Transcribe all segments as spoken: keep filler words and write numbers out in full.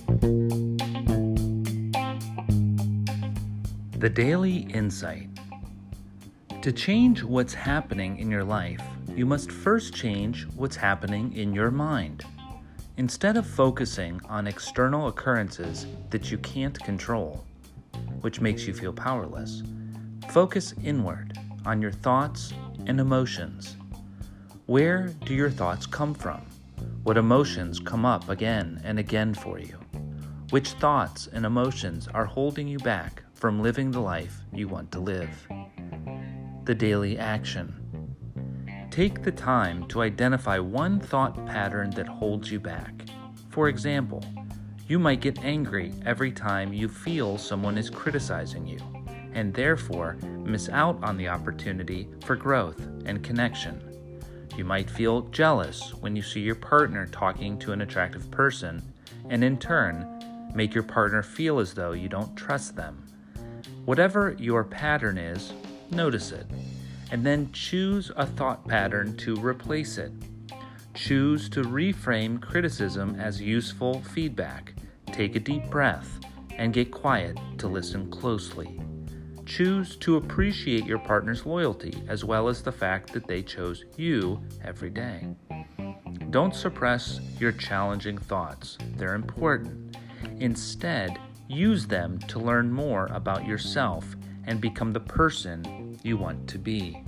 The Daily Insight. To change what's happening in your life, you must first change what's happening in your mind. Instead of focusing on external occurrences that you can't control, which makes you feel powerless, focus inward on your thoughts and emotions. Where do your thoughts come from? What emotions come up again and again for you? Which thoughts and emotions are holding you back from living the life you want to live? The daily action. Take the time to identify one thought pattern that holds you back. For example, you might get angry every time you feel someone is criticizing you, and therefore miss out on the opportunity for growth and connection. You might feel jealous when you see your partner talking to an attractive person, and in turn, make your partner feel as though you don't trust them. Whatever your pattern is, notice it, and then choose a thought pattern to replace it. Choose to reframe criticism as useful feedback. Take a deep breath and get quiet to listen closely. Choose to appreciate your partner's loyalty as well as the fact that they chose you every day. Don't suppress your challenging thoughts. They're important. Instead, use them to learn more about yourself and become the person you want to be.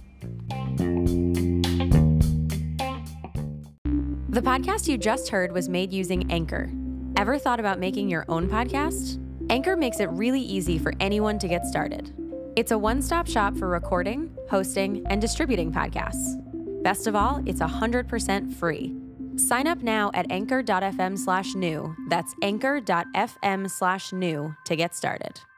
The podcast you just heard was made using Anchor. Ever thought about making your own podcast? Anchor makes it really easy for anyone to get started. It's a one-stop shop for recording, hosting, and distributing podcasts. Best of all, it's one hundred percent free. Sign up now at anchor.fm slash new. That's anchor.fm slash new to get started.